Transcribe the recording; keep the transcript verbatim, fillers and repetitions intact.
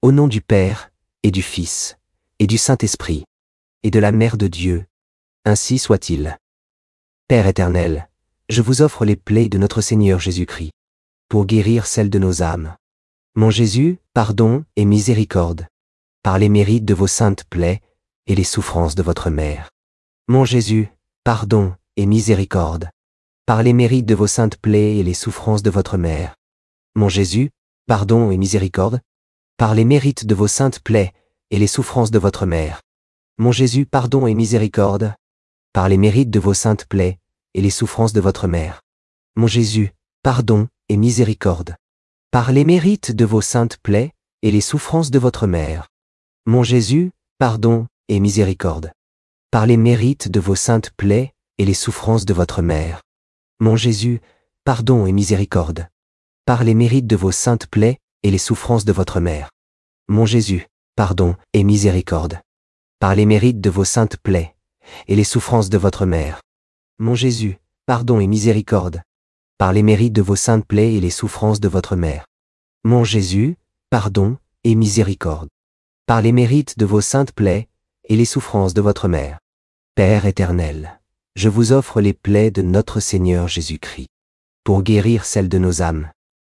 Au nom du Père, et du Fils, et du Saint-Esprit, et de la Mère de Dieu, ainsi soit-il. Père éternel, je vous offre les plaies de notre Seigneur Jésus-Christ, pour guérir celles de nos âmes. Mon Jésus, pardon et miséricorde, par les mérites de vos saintes plaies et les souffrances de votre mère. Mon Jésus, pardon et miséricorde, par les mérites de vos saintes plaies et les souffrances de votre mère. Mon Jésus, pardon et miséricorde, par les mérites de vos saintes plaies et les souffrances de votre mère. Mon Jésus, pardon et miséricorde, par les mérites de vos saintes plaies et les souffrances de votre mère. Mon Jésus, pardon et miséricorde, par les mérites de vos saintes plaies et les souffrances de votre mère. Mon Jésus, pardon et miséricorde, par les mérites de vos saintes plaies et les souffrances de votre mère. Mon Jésus, pardon et miséricorde, par les mérites de vos saintes plaies et les souffrances de votre mère. Mon Jésus, pardon et miséricorde, par les mérites de vos saintes plaies et les souffrances de votre mère. Mon Jésus, pardon et miséricorde, par les mérites de vos saintes plaies et les souffrances de votre mère. Mon Jésus, pardon et miséricorde, par les mérites de vos saintes plaies et les souffrances de votre mère. Père éternel, je vous offre les plaies de notre Seigneur Jésus-Christ, pour guérir celles de nos âmes.